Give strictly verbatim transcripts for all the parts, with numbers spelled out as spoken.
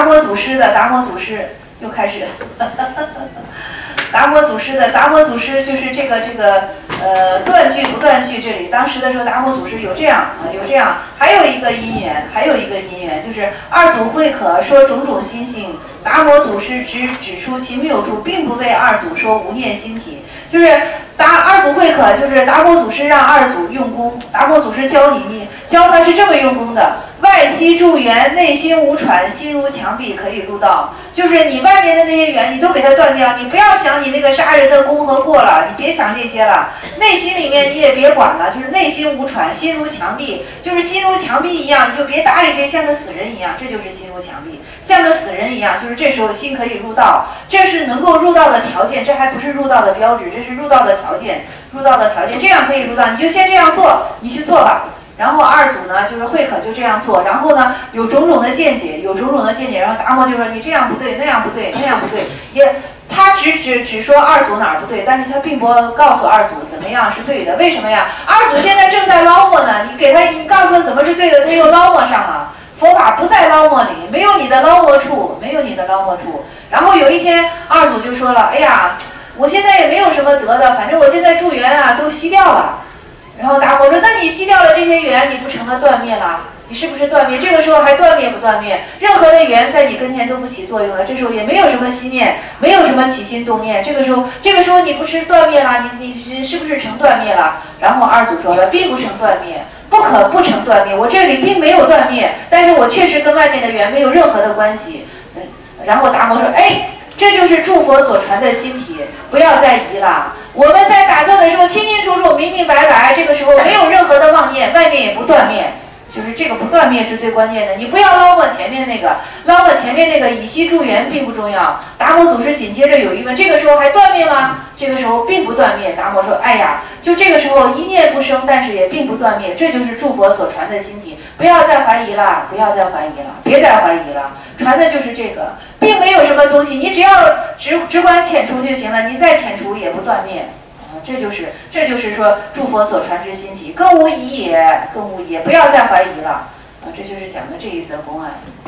摩祖师的达摩祖师又开始，达摩祖师的达摩祖师就是这个这个呃断句不断句，这里当时的时候达摩祖师有这样啊有这样，还有一个因缘，还有一个因缘就是二祖会可说种种心性，达摩祖师只指出其谬处，并不为二祖说无念心体，就是达二祖会可就是达摩祖师让二祖用功，达摩祖师教你你教他是这么用功的。外息助缘，内心无喘，心如墙壁，可以入道。就是你外面的那些缘，你都给它断掉，你不要想你那个杀人的功和过了，你别想这些了。内心里面你也别管了，就是内心无喘，心如墙壁，就是心如墙壁一样，你就别搭理这像个死人一样，这就是心如墙壁，像个死人一样，就是这时候心可以入道，这是能够入道的条件，这还不是入道的标志，这是入道的条件，入道的条件，这样可以入道，你就先这样做，你去做吧。然后二祖呢，就是会可就这样做，然后呢有种种的见解，有种种的见解，然后达摩就说你这样不对，那样不对，那样不对，也他只只只说二祖哪儿不对，但是他并不告诉二祖怎么样是对的，为什么呀？二祖现在正在捞摸呢，你给他，你告诉他怎么是对的，他又捞摸上了。佛法不在捞摸里，没有你的捞摸处，没有你的捞摸处。然后有一天，二祖就说了，哎呀，我现在也没有什么得的，反正我现在助缘啊都吸掉了。然后达摩说：“那你吸掉了这些缘，你不成了断灭了？你是不是断灭？这个时候还断灭不断灭？任何的缘在你跟前都不起作用了。这时候也没有什么心念，没有什么起心动念。这个时候，这个时候你不是断灭了？你你是不是成断灭了？”然后二祖说了，并不成断灭，不可不成断灭。我这里并没有断灭，但是我确实跟外面的缘没有任何的关系。嗯，然后达摩说：“哎。”这就是诸佛所传的心体，不要再疑了。我们在打坐的时候清清楚楚、明明白白，这个时候没有任何的妄念，外面也不断灭，就是这个不断灭是最关键的。你不要捞过前面那个，捞过前面那个以息助缘并不重要。达摩祖师紧接着有一问，这个时候还断灭吗？这个时候并不断灭。达摩说：“哎呀，就这个时候一念不生，但是也并不断灭，这就是诸佛所传的心体。不要再怀疑了，不要再怀疑了，别再怀疑了。”传的就是这个，并没有什么东西，你只要只只管遣除就行了，你再遣除也不断灭，啊，这就是这就是说诸佛所传之心体，更无疑也，更无疑也，不要再怀疑了，啊，这就是讲的这一则公案。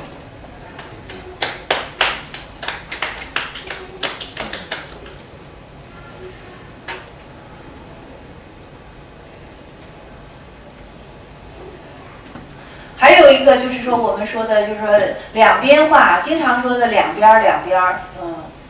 还有一个就是说，我们说的就是说两边话，经常说的两边儿两边儿，嗯，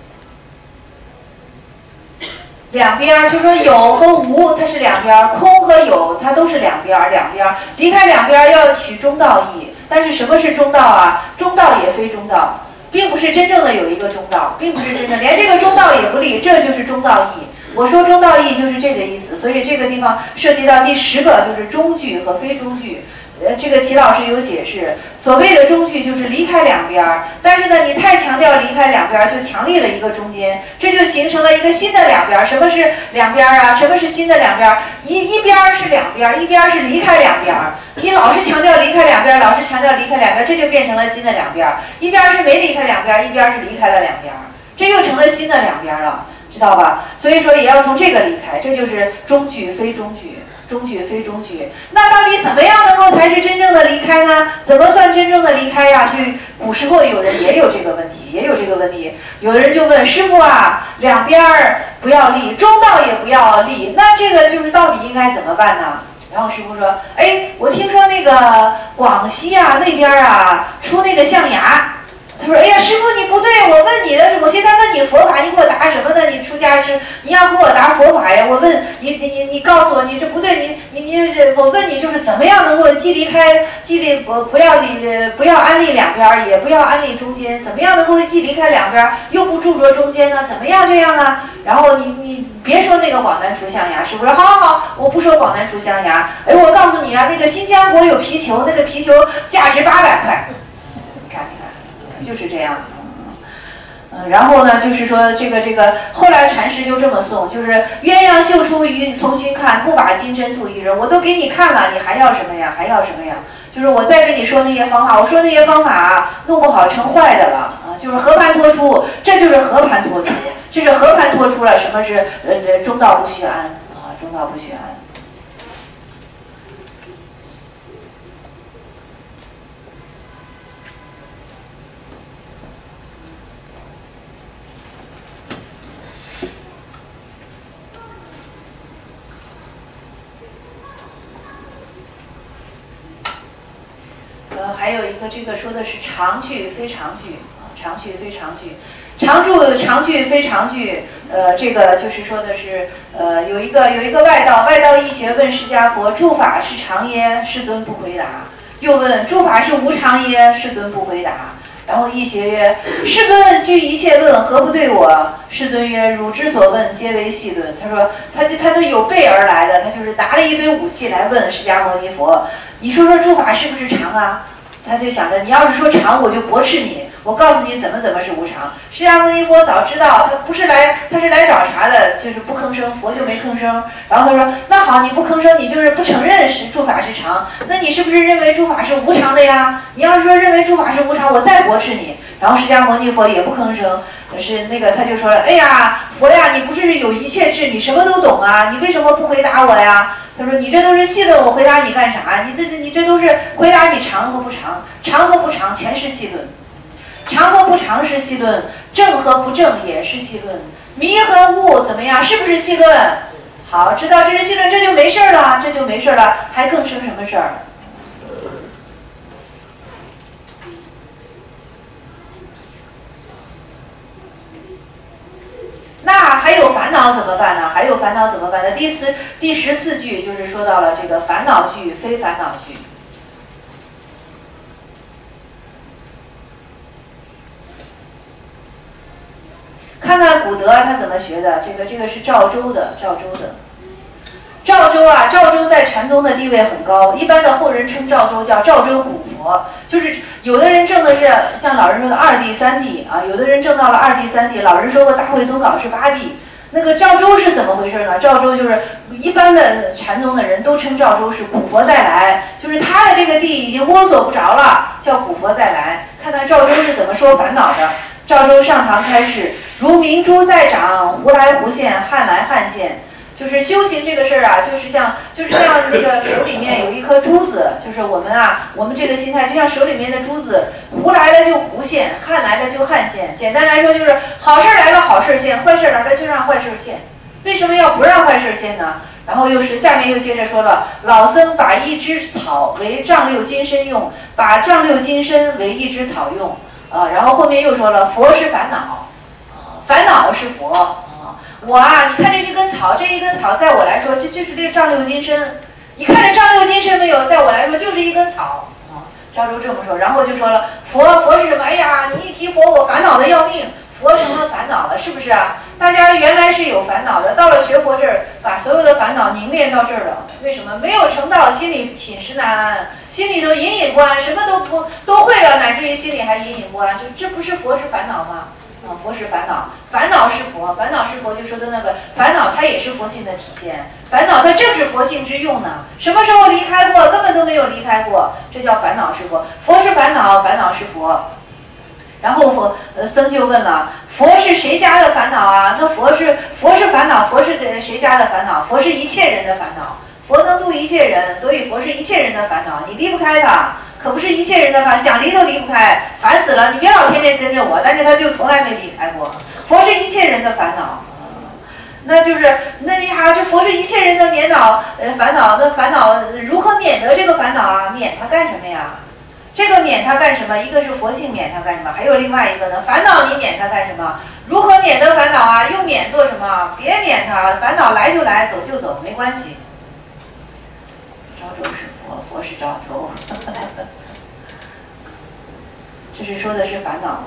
两边儿就说有和无，它是两边儿；空和有，它都是两边儿两边儿。离开两边儿要取中道义，但是什么是中道啊？中道也非中道，并不是真正的有一个中道，并不是真的，连这个中道也不立，这就是中道义。我说中道义就是这个意思，所以这个地方涉及到第十个，就是中句和非中句。呃，这个齐老师有解释，所谓的中句就是离开两边儿，但是呢，你太强调离开两边儿，就强立了一个中间，这就形成了一个新的两边儿。什么是两边儿啊？什么是新的两边儿？一一边儿是两边儿，一边儿是离开两边儿。你老是强调离开两边儿，老是强调离开两边儿，这就变成了新的两边儿。一边儿是没离开两边儿，一边儿是离开了两边儿，这又成了新的两边儿了，知道吧？所以说也要从这个离开，这就是中句非中句。中句非中句，那到底怎么样能够才是真正的离开呢？怎么算真正的离开呀？就古时候有人也有这个问题，也有这个问题。有人就问师父啊，两边儿不要立，中道也不要立，那这个就是到底应该怎么办呢？然后师父说，哎，我听说那个广西啊那边啊出那个象牙。他说：“哎呀，师傅你不对，我问你的，我现在问你佛法，你给我答什么呢？你出家师，你要给我答佛法呀？我问你，你你你告诉我，你这不对，你你你，我问你就是怎么样能够既离开，既离不不要离，不要安立两边，也不要安立中间，怎么样能够既离开两边，又不住着中间呢？怎么样这样呢？然后你你别说那个广南出象牙，师傅说好好好，我不说广南出象牙，哎，我告诉你啊，那个新疆国有皮球，那个皮球价值八百块，你看你看。”就是这样，嗯，然后呢，就是说这个这个，后来禅师就这么诵，就是鸳鸯绣出于从君看，不把金针度一人。我都给你看了，你还要什么呀？还要什么呀？就是我再跟你说那些方法，我说那些方法啊，弄不好成坏的了啊，就是和盘托出，这就是和盘托出，这是和盘托出了什么是呃中道不虚安啊，中道不虚安。 一个这个说的是常句非常句啊，常句非常句。常住常句非常句，呃，这个就是说的是，呃，有一个有一个外道，外道义学问释迦佛：诸法是常耶？世尊不回答。又问：诸法是无常耶？世尊不回答。然后义学曰：世尊据一切论，何不对我？世尊曰：汝之所问，皆为细论。他说，他就他都有备而来的，他就是拿了一堆武器来问释迦牟尼佛：你说说诸法是不是常啊？他就想着，你要是说常，我就驳斥你。我告诉你怎么怎么是无常。释迦牟尼佛早知道，他不是来，他是来找茬的，就是不吭声，佛就没吭声。然后他说，那好，你不吭声，你就是不承认是诸法是常，那你是不是认为诸法是无常的呀？你要是说认为诸法是无常，我再驳斥你。然后释迦牟尼佛也不吭声，是那个他就说了，哎呀，佛呀，你不是有一切智，你什么都懂啊，你为什么不回答我呀？他说，你这都是细论，我回答你干啥？你这你这都是回答你常和不常，常和不常全是细论。常和不常是细论，正和不正也是细论，迷和悟怎么样？是不是细论？好，知道这是细论，这就没事了，这就没事了，还更生什么事儿？那还有烦恼怎么办呢？还有烦恼怎么办呢？第四第十四句就是说到了这个烦恼句，非烦恼句。看看古德他怎么学的，这个这个是赵州的，赵州的。赵州啊，赵州在禅宗的地位很高，一般的后人称赵州叫赵州古佛，就是有的人证的是像老人说的二地三地啊，有的人证到了二地三地，老人说过大会宗稿是八地。那个赵州是怎么回事呢？赵州就是一般的禅宗的人都称赵州是古佛再来，就是他的这个地已经摸索不着了，叫古佛再来。看看赵州是怎么说烦恼的。赵州上堂开示：如明珠在掌，忽来忽现，汉来汉现。就是修行这个事儿啊，就是像就是像那个手里面有一颗珠子，就是我们啊，我们这个心态就像手里面的珠子，忽来了就忽现，汉来了就汉现。简单来说就是好事来了好事现，坏事来了就让坏事现。为什么要不让坏事现呢？然后又是下面又接着说了，老僧把一枝草为丈六金身用，把丈六金身为一枝草用。啊，然后后面又说了，佛是烦恼，啊，烦恼是佛啊。我啊，你看这一根草，这一根草在我来说，这就是这丈六金身。你看这丈六金身没有？在我来说就是一根草啊。赵州这么说，然后就说了，佛佛是什么？哎呀，你一提佛，我烦恼的要命，佛成了烦恼了，是不是啊？大家原来是有烦恼的，到了学佛这儿，把所有的烦恼凝练到这儿了。为什么？没有成道，心里寝食难安，心里头隐隐不安，什么都不都会了，乃至于心里还隐隐不安，就这不是佛是烦恼吗？啊，佛是烦恼，烦恼是佛，烦恼是佛就说的那个烦恼，它也是佛性的体现，烦恼它正是佛性之用呢。什么时候离开过？根本都没有离开过，这叫烦恼是佛，佛是烦恼，烦恼是佛。然后佛呃僧就问了，佛是谁家的烦恼啊？那佛是佛是烦恼，佛是谁家的烦恼？佛是一切人的烦恼，佛能度一切人，所以佛是一切人的烦恼，你离不开它。可不是一切人的烦，想离都离不开，烦死了！你别老天天跟着我，但是他就从来没离开过。佛是一切人的烦恼，那就是那你还这佛是一切人的免恼呃烦恼，那烦恼如何免得这个烦恼啊？免它干什么呀？这个免它干什么？一个是佛性免它干什么？还有另外一个呢？烦恼你免它干什么？如何免得烦恼啊？又免做什么？别免它，烦恼来就来，走就走，没关系。赵州是佛，佛是赵州。这是说的是烦恼。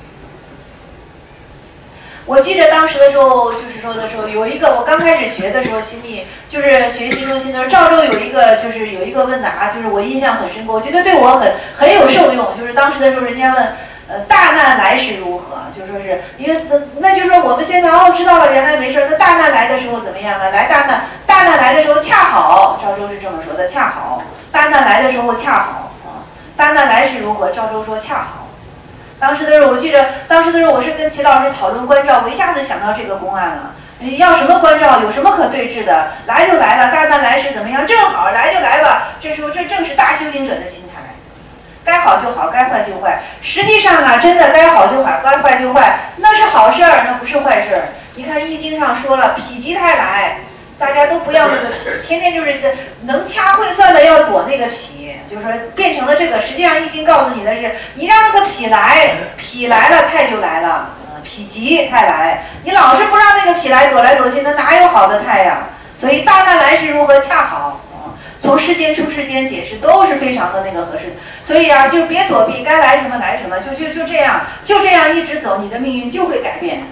我记得当时的时候，就是说的时候，有一个我刚开始学的时候，心里就是学心中心的时候，赵州有一个就是有一个问答，就是我印象很深刻，我觉得对我很很有受用。就是当时的时候，人家问，呃，大难来时如何？就说是因为那那就是说我们现在哦知道了，原来没事，那大难来的时候怎么样呢？来大难，大难来的时候恰好，赵州是这么说的，恰好，大难来的时候恰好啊，大难来时如何？赵州说恰好。当时的时候，我记得当时的时候，我是跟齐老师讨论关照，我一下子想到这个公案了。要什么关照？有什么可对峙的？来就来了，大难来时怎么样？正好来就来吧。这时候这正是大修行者的心态，该好就好，该坏就坏。实际上啊，真的该好就好，该坏就坏，那是好事儿，那不是坏事儿。你看《易经》上说了，否极泰来， 大家都不要那个皮，天天就是能掐会算的要躲那个皮，就是说变成了这个。实际上易经告诉你的是，你让那个痞来，痞来了泰就来了，嗯，否极泰来。你老是不让那个痞来，躲来躲去，那哪有好的泰呀？所以大难来时如何恰好，嗯，从世间出世间解释都是非常的那个合适。所以啊，就别躲避，该来什么来什么，就就就这样，就这样一直走，你的命运就会改变。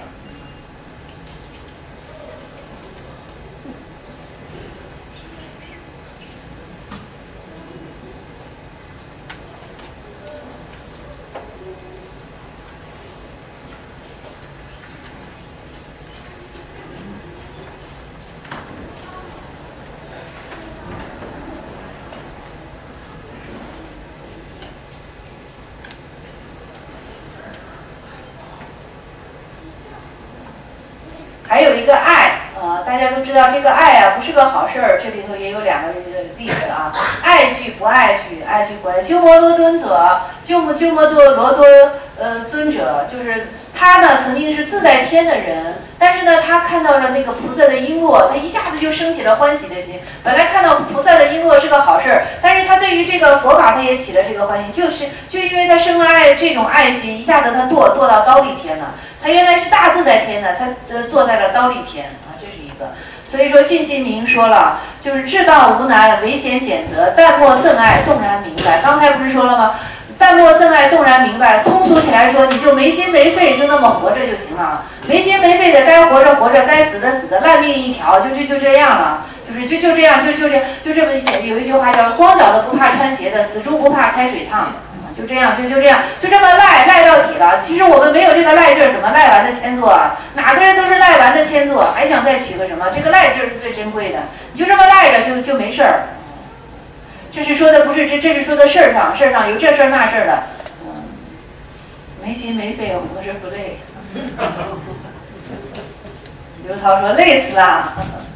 还有一个爱，呃，大家都知道这个爱啊不是个好事儿，这里头也有两个例子啊，爱惧不爱惧，爱惧不爱惧。鸠摩罗敦者，鸠摩鸠摩多罗多呃尊者，就是他呢曾经是自在天的人，但是呢他看到了那个菩萨的璎珞，他一下子就升起了欢喜的心。本来看到菩萨的璎珞是个好事儿，但是他对于这个佛法他也起了这个欢喜，就是就因为他生了爱这种爱心，一下子他堕堕到忉利天了。他原来是大自在天的，他呃坐在了忉利天啊，这是一个。所以说信心明说了，就是至道无难，唯贤简择，淡漠憎爱，动然明白。刚才不是说了吗？淡漠憎爱，动然明白。通俗起来说，你就没心没肺，就那么活着就行了。没心没肺的，该活着活着，该死的死的，烂命一条，就就就这样了。就是就就这样，就就这就这么写。有一句话叫“光脚的不怕穿鞋的，死猪不怕开水烫”。就这样，就就这样，就这么赖赖到底了。其实我们没有这个赖劲儿，怎么赖完的千座啊？哪个人都是赖完的千座，还想再取个什么？这个赖劲儿是最珍贵的。你就这么赖着，就就没事儿。这是说的不是这，这是说的事儿上，事儿上有这事儿那事儿的。嗯，没心没肺，活着不累。刘涛说累死了。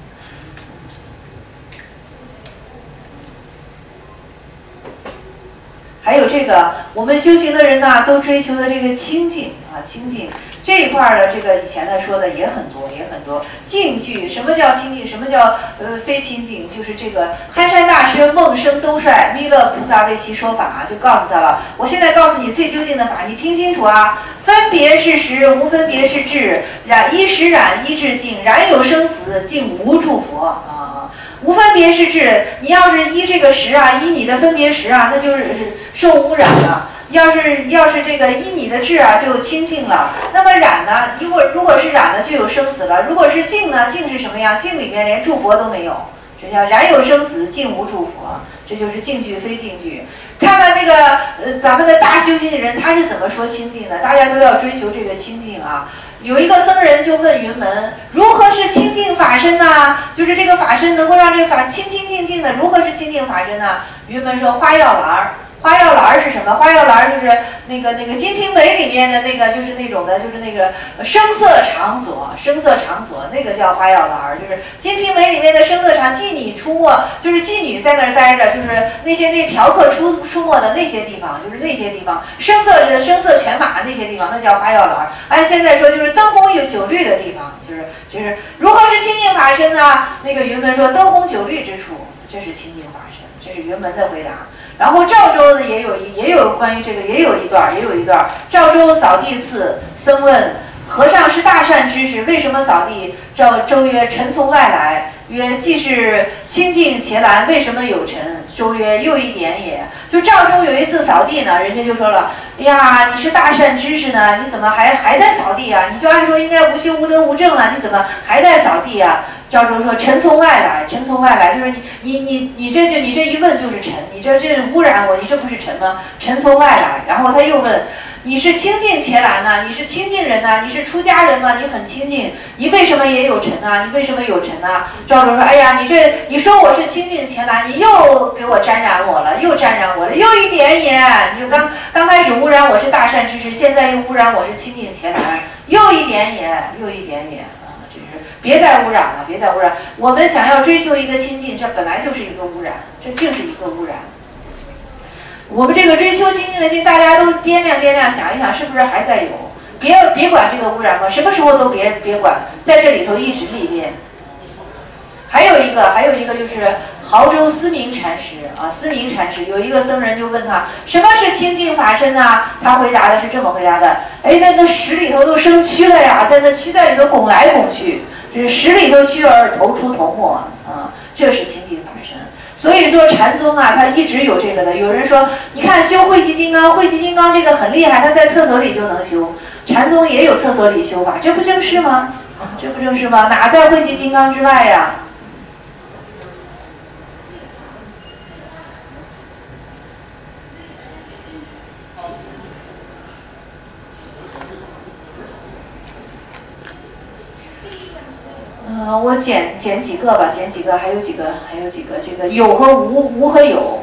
还有这个，我们修行的人呢，都追求的这个清净啊，清净这一块儿的，这个以前呢说的也很多，也很多。净句，什么叫清净？什么叫呃非清净？就是这个憨山大师梦生兜率，弥勒菩萨为其说法，就告诉他了。我现在告诉你最究竟的法，你听清楚啊！分别是实，无分别是智，染一时染，一智净，染有生死，净无诸佛啊。无分别是智，你要是依这个识啊，依你的分别识啊，那就是受污染了。要是要是这个依你的智啊，就清净了。那么染呢？如果如果是染了，就有生死了。如果是净呢？净是什么样？净里面连诸佛都没有，这叫染有生死，净无诸佛。这就是净句非净句。看看那个呃，咱们的大修行的人，他是怎么说清净的？大家都要追求这个清净啊。有一个僧人就问云门，如何是清净法身呢？就是这个法身能够让这个法清清净净的，如何是清净法身呢？云门说花药篮儿。花药篮儿是什么？花药篮儿就是那个那个《金瓶梅》里面的那个，就是那种的，就是那个声色场所，声色场所那个叫花药篮儿，就是《金瓶梅》里面的声色场，妓女出没，就是妓女在那儿待着，就是那些那嫖客出出没的那些地方，就是那些地方，声色声色犬马那些地方，那叫花药篮儿。按现在说就是灯红有酒绿的地方，就是就是如何是清净法身呢？那个云门说灯红酒绿之处，这是清净法身，这是云门的回答。然后赵州呢也有一也有关于这个也有一段也有一段，赵州扫地次，僧问和尚是大善知识，为什么扫地？赵周曰：尘从外来。曰：既是清净伽蓝，为什么有尘？周曰：又一点也。就赵州有一次扫地呢，人家就说了：哎呀，你是大善知识呢，你怎么还还在扫地啊？你就按说应该无修无德无正了，你怎么还在扫地啊？赵州说：尘从外来，尘从外来，就是你你你你这就你这一问就是尘，你这这污染我，你这不是尘吗？尘从外来。然后他又问：你是清净伽蓝呐？你是清净人呐？你是出家人吗？你很清净，你为什么也有尘啊？你为什么有尘啊？赵州说：哎呀，你这你说我是清净伽蓝，你又给我沾染我了，又沾染我了，又一点也。你就刚刚开始污染我是大善知识，现在又污染我是清净伽蓝，又一点也，又一点也。别再污染了，别再污染。我们想要追求一个清净，这本来就是一个污染，这就是一个污染。我们这个追求清净的心，大家都掂量掂量，想一想，是不是还在有？别别管这个污染嘛，什么时候都别别管，在这里头一直历练。 还有一个，还有一个就是亳州思明禅师啊，思明禅师有一个僧人就问他什么是清净法身啊？他回答的是这么回答的：哎，那那石里头都生蛆了呀，在那蛆袋里头拱来拱去，这石里头蛆儿头出头没啊，这是清净法身。所以说禅宗啊，他一直有这个的。有人说，你看修慧集金刚，慧集金刚这个很厉害，他在厕所里就能修。禅宗也有厕所里修法，这不正是吗？这不正是吗？哪在慧集金刚之外呀？嗯，我捡捡几个吧，捡几个，还有几个，还有几个，这个有和无，无和有。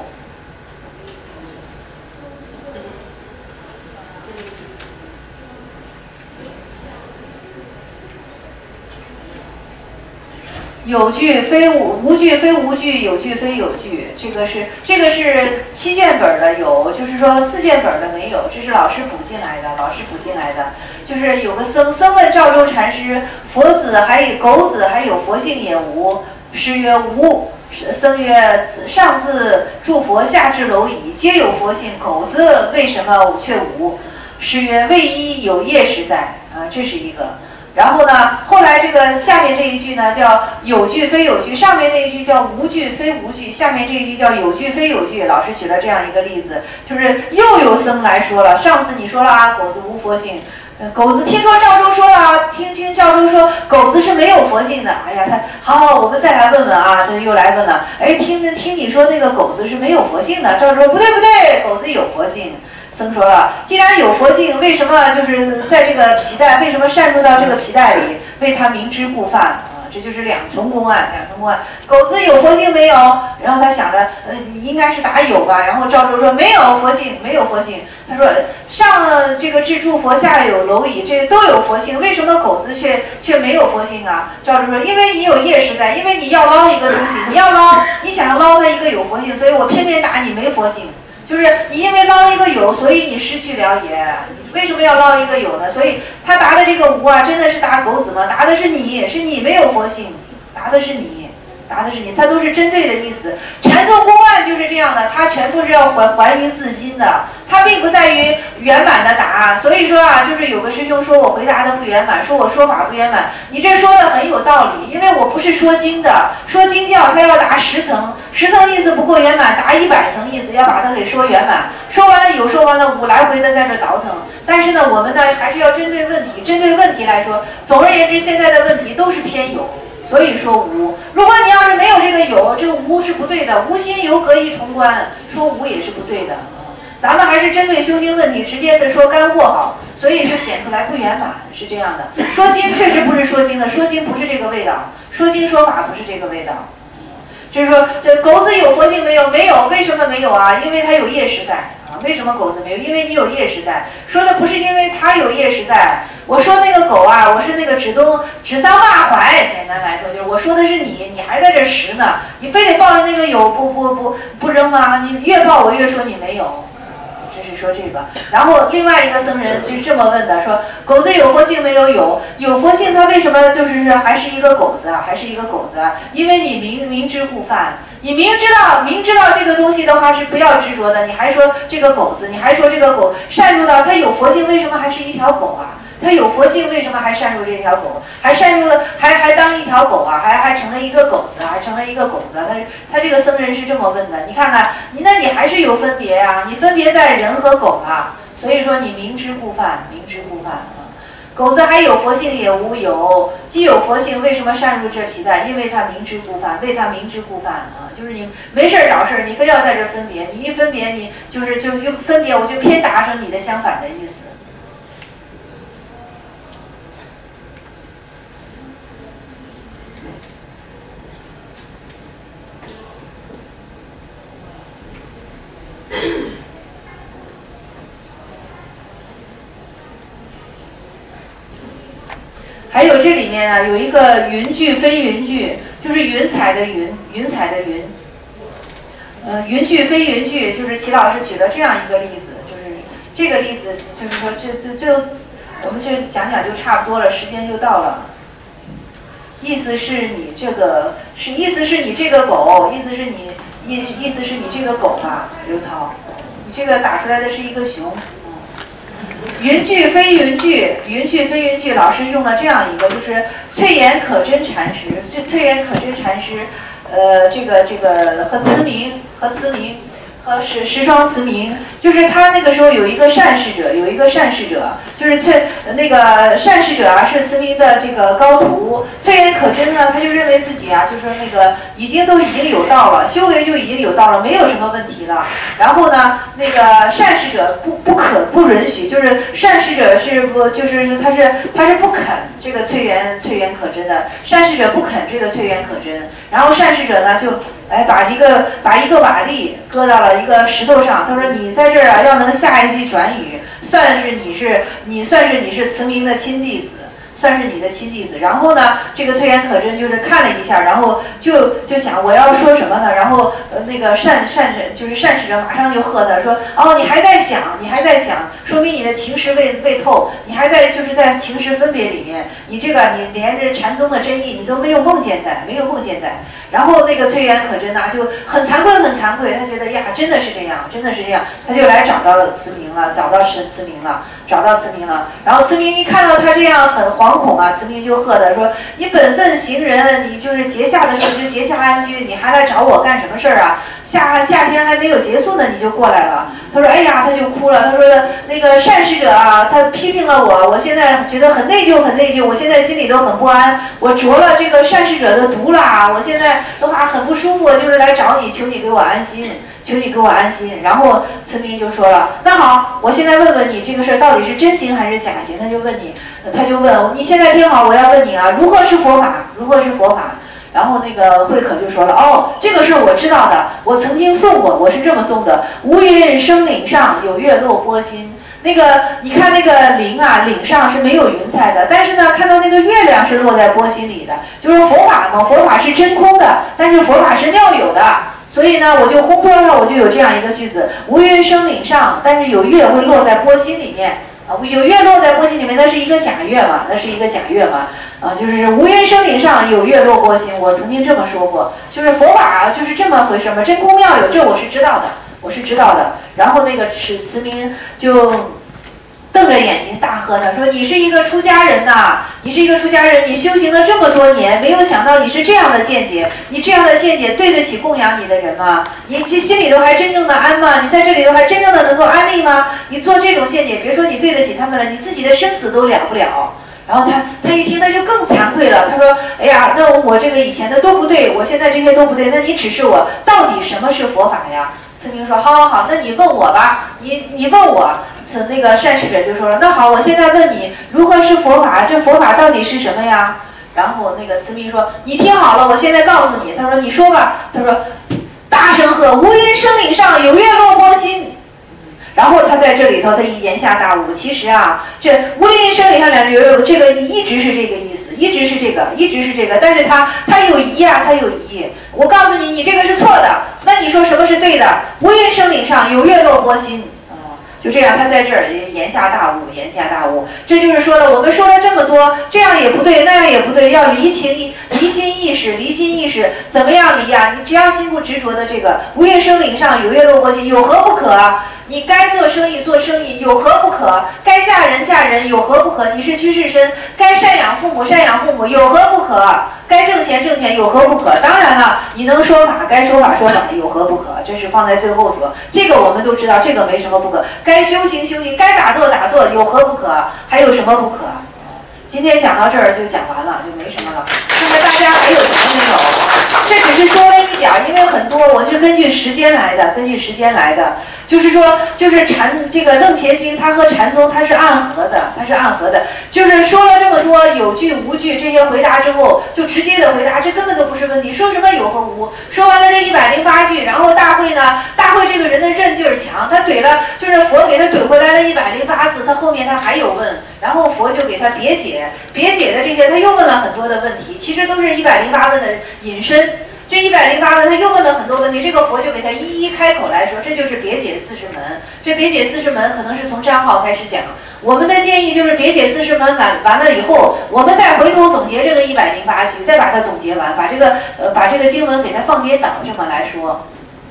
有据非无，无据非无据，有据非有据。这个是这个是七卷本的有，就是说四卷本的没有，这是老师补进来的，老师补进来的。就是有个僧僧问赵州禅师，佛子还有狗子还有佛性也无？师曰无。僧曰：上自诸佛，下至蝼蚁，皆有佛性，狗子为什么却无？师曰：为一有业实在啊，这是一个。然后呢，后来这个下面这一句呢叫有据非有据，上面那一句叫无据非无据，下面这一句叫有据非有据。老师举了这样一个例子，就是又有僧来说了，上次你说了啊，狗子无佛性。呃，狗子听说赵州说了啊，听听赵州说狗子是没有佛性的。哎呀，他好好，我们再来问问啊，他又来问了。哎，听听你说那个狗子是没有佛性的，赵州说不对不对，狗子有佛性。僧说了，既然有佛性，为什么就是在这个皮带，为什么擅入到这个皮带里，为他明知故犯啊？这就是两重公案，两重公案。狗子有佛性没有？然后他想着，呃，应该是答有吧。然后赵州说没有佛性，没有佛性。他说上这个至诸佛，下有蝼蚁，这都有佛性，为什么狗子却却没有佛性啊？赵州说，因为你有业实在，因为你要捞一个东西，你要捞，你想要捞它一个有佛性，所以我偏偏打你没佛性。就是你因为捞一个有，所以你失去了也。为什么要捞一个有呢？所以他答的这个无啊，真的是答狗子吗？答的是你，是你没有佛性，答的是你，答的是你，它都是针对的意思。禅宗公案就是这样的，它全部是要还还于自心的，它并不在于圆满的答案。所以说啊，就是有个师兄说我回答的不圆满，说我说法不圆满，你这说的很有道理，因为我不是说经的，说经教它要答十层，十层意思不够圆满，答一百层意思要把它给说圆满。说完了有，说完了无，来回的在这倒腾。但是呢，我们呢还是要针对问题，针对问题来说。总而言之，现在的问题都是偏有。所以说无，如果你要是没有这个有，这个无是不对的，无心由隔一重关，说无也是不对的。咱们还是针对修经问题直接的说干货好，所以就显出来不圆满，是这样的。说经确实不是说经的，说经不是这个味道，说经说法不是这个味道。就是说，这狗子有佛性没有？没有，为什么没有啊？因为它有业实在啊。为什么狗子没有？因为你有业实在。说的不是因为它有业实在。我说那个狗啊，我是那个指东指桑骂槐，简单来说就是我说的是你，你还在这拾呢，你非得抱着那个有不不不不扔吗？你越抱我越说你没有。这是说这个。然后另外一个僧人就是这么问的，说狗子有佛性没有？有，有佛性，它为什么就是还是一个狗子啊？还是一个狗子啊？因为你明明知故犯，你明知道明知道这个东西的话是不要执着的，你还说这个狗子，你还说这个狗擅入到它有佛性，为什么还是一条狗啊？它有佛性，为什么还擅入这条狗？还擅入了，还还当一条狗啊？还还成了一个狗子，还成了一个狗子。他他这个僧人是这么问的，你看看，你那你还是有分别啊，你分别在人和狗啊。所以说你明知故犯，明知故犯啊。狗子还有佛性也无有，既有佛性，为什么擅入这皮带？因为他明知故犯，为他明知故犯啊。就是你没事找事，你非要在这分别，你一分别，你就是就又分别，我就偏达成你的相反的意思。还有这里面啊，有一个云句非云句，就是云彩的云，云彩的云。呃，云句非云句，就是齐老师举了这样一个例子，就是这个例子，就是说这这就我们这讲讲就差不多了，时间就到了。 意思是你这个是意思是你这个狗，意思是你意意思是你这个狗吧，刘涛，你这个打出来的是一个熊。云句非云句，云句非云句，老师用了这样一个，就是翠岩可真禅师，翠翠岩可真禅师，呃，这个这个和慈明和慈明。和石石双慈明，就是他那个时候有一个善侍者，有一个善侍者，就是翠那个善侍者啊，是慈明的这个高徒。翠岩可真呢，他就认为自己啊，就说那个已经都已经有道了，修为就已经有道了，没有什么问题了。然后呢，那个善侍者不不可不允许，就是善侍者是不就是他是他是不肯这个翠岩翠岩可真的，善侍者不肯这个翠岩可真，然后善侍者呢就哎把一个把一个瓦砾搁到了一个石头上，他说你在这儿啊，要能下一句转语，算是你是你算是你是慈明的亲弟子，算是你的亲弟子。然后呢，这个翠岩可真就是看了一下，然后就就想我要说什么呢？然后呃那个善善就是善使者马上就喝他说，哦你还在想，你还在想，说明你的情识未未透，你还在就是在情识分别里面，你这个你连着禅宗的真意你都没有梦见在，没有梦见在。然后那个翠岩可真呐、啊、就很惭愧很惭愧，他觉得呀真的是这样，真的是这样，他就来找到了慈明了，找到慈慈明了，找到慈明了。然后慈明一看到他这样很惶恐啊，慈明就喝他说：“你本分行人，你就是节下的时候就节下安居，你还来找我干什么事儿啊？夏夏天还没有结束呢，你就过来了。”他说：“哎呀，他就哭了。他说那个善使者啊，他批评了我，我现在觉得很内疚，很内疚，我现在心里都很不安。我着了这个善使者的毒啦，我现在。”的话很不舒服，就是来找你，求你给我安心，求你给我安心。然后慈明就说了，那好，我现在问问你这个事儿到底是真行还是假行？他就问你，他就问你现在听好，我要问你啊，如何是佛法？如何是佛法？然后那个慧可就说了，哦，这个是我知道的，我曾经诵过，我是这么诵的：无云生岭上，有月落波心。那个你看那个岭啊，岭上是没有云彩的，但是呢，看到那个月亮是落在波心里的，就是佛法嘛，佛法是真空的，但是佛法是妙有的，所以呢，我就烘托了，我就有这样一个句子：无云生岭上，但是有月会落在波心里面啊，有月落在波心里面，那是一个假月嘛，那是一个假月嘛，啊，就是无云生岭上，有月落波心。我曾经这么说过，就是佛法就是这么回事嘛，真空妙有，这我是知道的。我是知道的。然后那个慈慈明就瞪着眼睛大喝他说：“你是一个出家人呐、啊，你是一个出家人，你修行了这么多年，没有想到你是这样的见解，你这样的见解对得起供养你的人吗？你这心里头还真正的安吗？你在这里头还真正的能够安利吗？你做这种见解，别说你对得起他们了，你自己的生死都了不了。”然后他他一听他就更惭愧了，他说：“哎呀，那我这个以前的都不对，我现在这些都不对，那你指示我到底什么是佛法呀？”慈明说：“好好好，那你问我吧，你你问我。”此那个善使者就说了：“那好，我现在问你，如何是佛法？这佛法到底是什么呀？”然后那个慈明说：“你听好了，我现在告诉你。”他说：“你说吧。”他说：“大声喝，无云生岭上，有月落波心。”然后他在这里头，他一言下大悟。其实啊，这无云生岭上两有这个一直是这个意思，一直是这个，一直是这个。但是他他有疑啊，他有疑。我告诉你，你这个是错的。那你说什么是对的？无云生岭上，有月落波心。就这样，他在这儿言下大悟，言下大悟。这就是说了，我们说了这么多，这样也不对，那样也不对，要离情、离心意识，离心意识，怎么样离呀？你只要心不执着的这个无云生岭上，有月落波心，有何不可？你该做生意做生意，有何不可？该嫁人嫁人，有何不可？你是居士身，该赡养父母赡养父母，有何不可？该挣钱挣钱，有何不可？当然了，你能说法，该说法说法，有何不可？这是放在最后说，这个我们都知道，这个没什么不可。该修行修行，该打坐打坐，有何不可？还有什么不可？今天讲到这儿就讲完了，就没什么了。看看大家还有什么没有？这只是说了一点，因为很多我是根据时间来的，根据时间来的。就是说，就是禅这个楞伽经，它和禅宗它是暗合的，它是暗合的。就是说了这么多有据无据这些回答之后，就直接的回答，这根本都不是问题。说什么有和无？说完了这一百零八句，然后大会呢，大会这个人的韧劲儿强，他怼了，就是佛给他怼回来了一百零八次，他后面他还有问，然后佛就给他别解，别解的这些他又问了很多的问题，其实都是一百零八问的引申。 这一百零八问他又问了很多问题，这个佛就给他一一开口来说，这就是别解四十门。这别解四十门可能是从张浩开始讲，我们的建议就是别解四十门完完了以后，我们再回头总结这个一百零八句，再把它总结完，把这个呃把这个经文给它放跌倒，这么来说。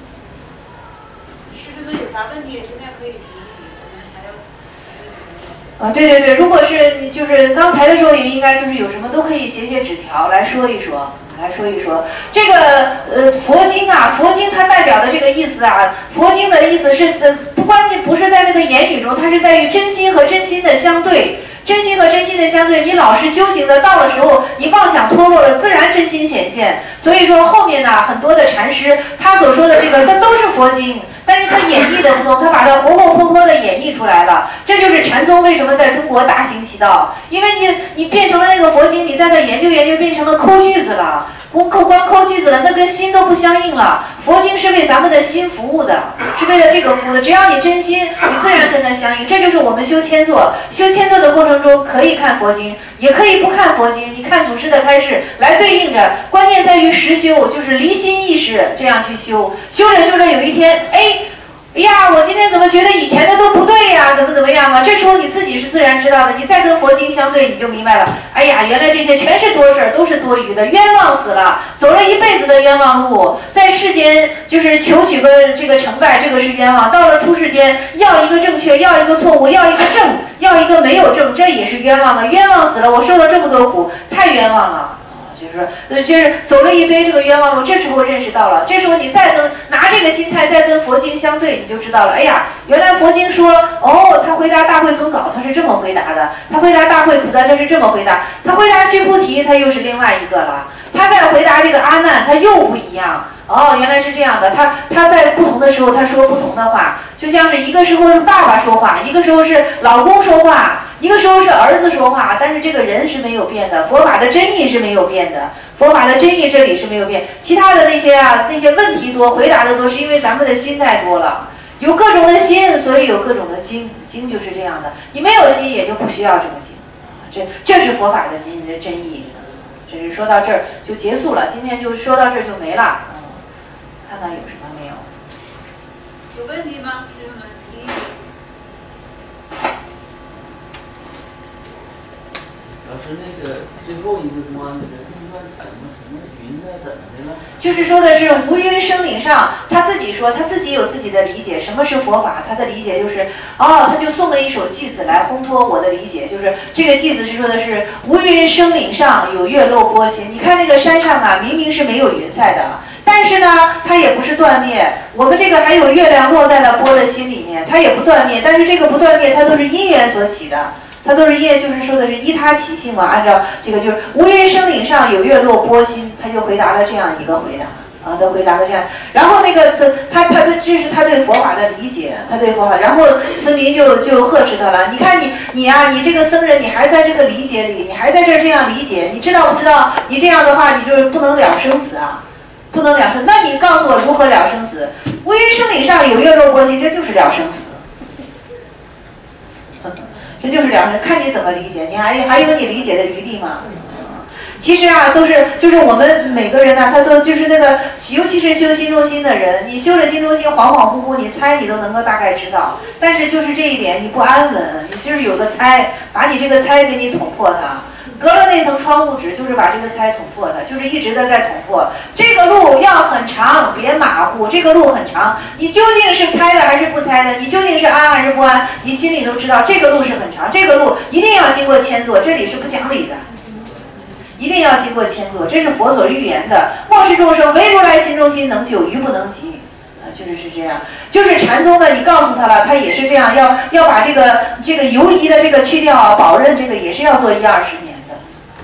师兄们有啥问题现在可以提一提，我们还要。 啊，对对对，如果是就是刚才的时候也应该就是有什么都可以写写纸条来说一说。来说一说这个呃佛经啊，佛经它代表的这个意思啊，佛经的意思是呃不关键不是在那个言语中，它是在于真心和真心的相对，真心和真心的相对。你老是修行的，到了时候你妄想脱落了，自然真心显现。所以说后面呢，很多的禅师他所说的这个，那都是佛经。但是他演绎的不同，他把它活活泼泼的演绎出来了。这就是禅宗为什么在中国大行其道，因为你你变成了那个佛经，你在那研究研究，变成了抠句子了，光抠光抠句子了，那跟心都不相应了。佛经是为咱们的心服务的，是为了这个服务的。只要你真心，你自然跟它相应。这就是我们修千座，修千座的过程中可以看佛经，也可以不看佛经，你看祖师的开示来对应着。关键在于实修，就是离心意识这样去修，修着修着有一天，哎。哎呀，我今天怎么觉得以前的都不对呀？怎么怎么样啊？这时候你自己是自然知道的，你再跟佛经相对，你就明白了。哎呀，原来这些全是多事儿，都是多余的，冤枉死了，走了一辈子的冤枉路，在世间就是求取个这个成败，这个是冤枉；到了出世间，要一个正确，要一个错误，要一个正，要一个没有正，这也是冤枉的，冤枉死了，我受了这么多苦，太冤枉了。就是就是走了一堆这个冤枉路，这时候认识到了，这时候你再跟拿这个心态再跟佛经相对，你就知道了。哎呀，原来佛经说，哦，他回答大会总稿他是这么回答的，他回答大会菩萨他是这么回答，他回答须菩提他又是另外一个了，他在回答这个阿难他又不一样。哦，原来是这样的，他他在不同的时候他说不同的话，就像是一个时候是爸爸说话，一个时候是老公说话，一个时候是儿子说话，但是这个人是没有变的，佛法的真意是没有变的，佛法的真意这里是没有变，其他的那些啊那些问题多，回答的多，是因为咱们的心太多了，有各种的心，所以有各种的经，经就是这样的，你没有心也就不需要这个经，这这是佛法的经的真意。只是说到这儿就结束了，今天就说到这儿就没了。嗯，看看有什么没有？ 有问题吗？师兄们提一提。 老师，那个最后一个关那个地方怎么什么云呢？怎么的了？ 就是说的是无云生领上，他自己说他自己有自己的理解，什么是佛法？他的理解就是，哦，他就送了一首偈子来烘托我的理解，就是这个偈子是说的是无云生领上，有月落波心。你看那个山上啊，明明是没有云彩的，但是呢，它也不是断灭。我们这个还有月亮落在了波的心里面，它也不断灭，但是这个不断灭，它都是因缘所起的。它都是业，就是说的是依他起性嘛。按照这个就是无云生领上，有月落波心，他就回答了这样一个回答啊，他回答了这样。然后那个他他他这是他对佛法的理解，他对佛法。然后慈民就就呵斥他了，你看你你啊，你这个僧人，你还在这个理解里，你还在这儿这样理解，你知道不知道？你这样的话，你就是不能了生死啊，不能了生。那你告诉我如何了生死？无云生领上，有月落波心，这就是了生死。这就是了生，看你怎么理解，你还还有你理解的余地吗？其实啊，都是就是我们每个人呢、啊，他都就是那个，尤其是修心中心的人，你修了心中心，恍恍惚惚，你猜你都能够大概知道。但是就是这一点，你不安稳，你就是有个猜，把你这个猜给你捅破它。隔了那层窗户纸，就是把这个猜捅破它，就是一直的在捅破。这个路要很长，别马虎。这个路很长，你究竟是猜的还是不猜的？你究竟是安还是不安？你心里都知道，这个路是很长，这个路一定要经过千座，这里是不讲理的。一定要经过千座，这是佛所预言的。末世众生，唯如来心中心，能救于不能及。啊，就是是这样。就是禅宗的，你告诉他了，他也是这样，要要把这个这个犹疑的这个去掉啊，保任这个也是要做一二十年的。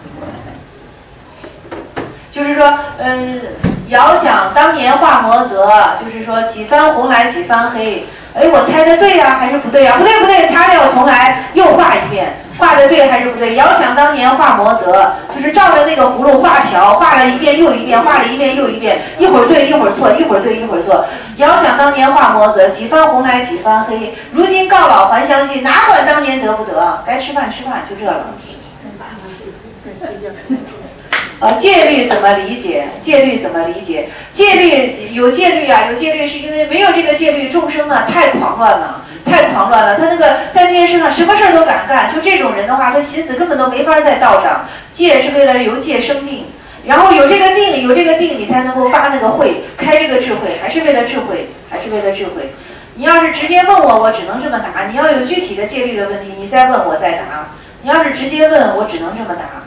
就是说，嗯，遥想当年画魔则，就是说几番红来几番黑。哎，我猜的对呀、啊，还是不对呀、啊？不对不对，擦掉重来，又画一遍，画的对还是不对？遥想当年画魔则，就是照着那个葫芦画瓢，画了一遍又一遍，画了一遍又一遍，一会儿对一会儿错，一会儿对一会儿错。遥想当年画魔则，几番红来几番黑。如今告老还乡去，哪管当年得不得？该吃饭吃饭，就这了。 呃，戒律怎么理解？戒律怎么理解？戒律有戒律啊，有戒律是因为没有这个戒律，众生呢太狂乱了，太狂乱了。他那个在那件事上什么事儿都敢干，就这种人的话，他心思根本都没法在道上。戒是为了由戒生定，然后有这个定，有这个定，你才能够发那个慧，开这个智慧，还是为了智慧，还是为了智慧。你要是直接问我，我只能这么答；你要有具体的戒律的问题，你再问我再答。你要是直接问我，只能这么答。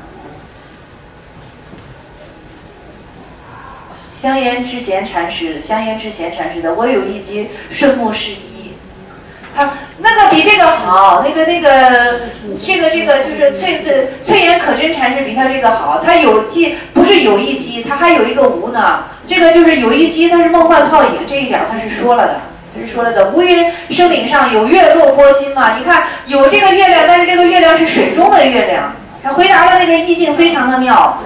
香烟之贤禅师，香烟之贤禅师的，我有一集顺目是一，他那个比这个好，那个那个这个这个就是翠翠翠岩可真禅师比他这个好，他有机不是有一机，他还有一个无呢，这个就是有一机，他是梦幻泡影，这一点他是说了的。是说了的，无云生岭上有月落波心嘛？你看有这个月亮，但是这个月亮是水中的月亮。他回答的那个意境非常的妙，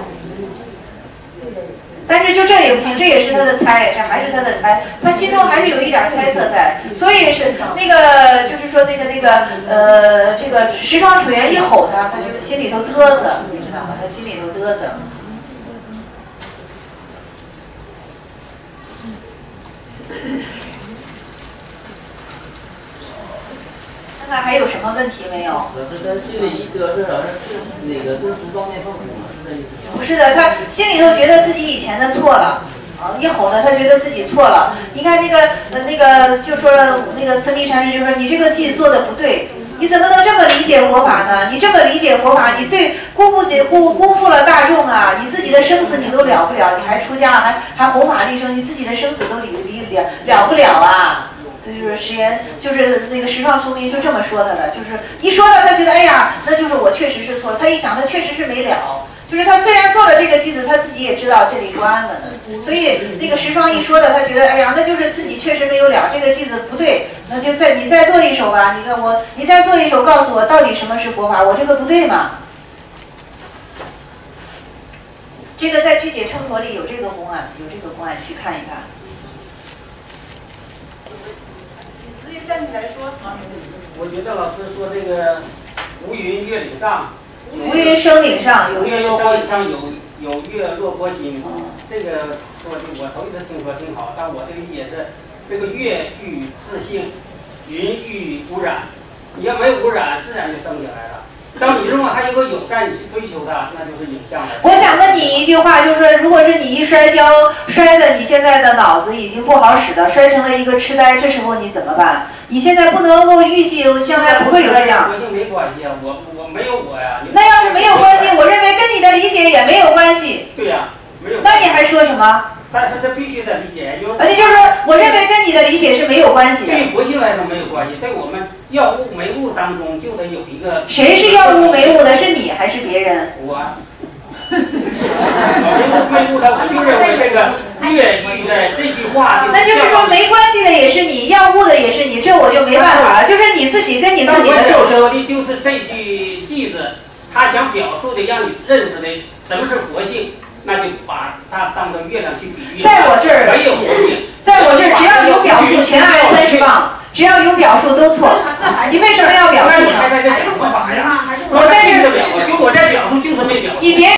但是就这也不行，这也是他的猜，这还是他的猜，他心中还是有一点猜测在，所以是那个就是说那个那个呃这个十方楚原一吼他，他就心里头嘚瑟，你知道吗？他心里头嘚瑟。那还有什么问题没有？ 老师，他心里一得是好像是那个对十方面放苦，是这意思吗？ 不是的，他心里头觉得自己以前的错了，啊，一吼呢，他觉得自己错了。你看那个呃那个就说那个慈弥禅师就说你这个记做的不对，你怎么能这么理解佛法呢？你这么理解佛法，你对辜不解辜辜负了大众啊！你自己的生死你都了不了，你还出家还还弘法利生，你自己的生死都理理了了不了啊！这就是实言，就是那个十方出明就这么说的了，就是一说到他觉得哎呀，那就是我确实是错了。他一想，他确实是没了，就是他虽然做了这个句子，他自己也知道这里不安稳的，所以那个十方一说的，他觉得哎呀，那就是自己确实没有了，这个句子不对，那就再你再做一首吧。你看我，你再做一首，告诉我到底什么是佛法，我这个不对嘛？这个在具解称陀里有这个公案，有这个公案，去看一看。 实际站起来说， 我觉得老师说这个无云月岭上， 无云生岭上有月落波心， 上有有月落波心。这个说的我头一次听说挺好，但我这个理解是，这个月遇自性，云遇污染，你要没有污染，自然就升起来了。当你认为还有个有在你去追求它，那就是影像了。 我想问你一句话，就是说，如果是你一摔跤，摔的你现在的脑子已经不好使了，摔成了一个痴呆，这时候你怎么办？你现在不能够预计将来不会有这样。 和性没关系啊，我我没有我呀。 那要是没有关系，我认为跟你的理解也没有关系。 对呀、啊，没有。 那你还说什么？ 但是这必须得理解，因为。 而且就是说，我认为跟你的理解是没有关系的。 对佛性来说没有关系，在我们药物没物当中就得有一个。 谁是药物没物的？是你还是别人？ 我。没物没物的，我就认为这个越狱的这句话就。 那就是说没关系的也是你，药物的也是你，这我就没办法了。就是你自己跟你自己的斗争。 我的就是这句句子，他想表述的，让你认识的什么是佛性。那就把它当做月亮去比喻。 在我这儿没有佛性， 在我这儿只要有表述，全挨三十磅；只要有表述都错。你为什么要表述呢？ 那你还在这讲什么法呀？ 我在这儿， 就我在表述就是没表述。 你别。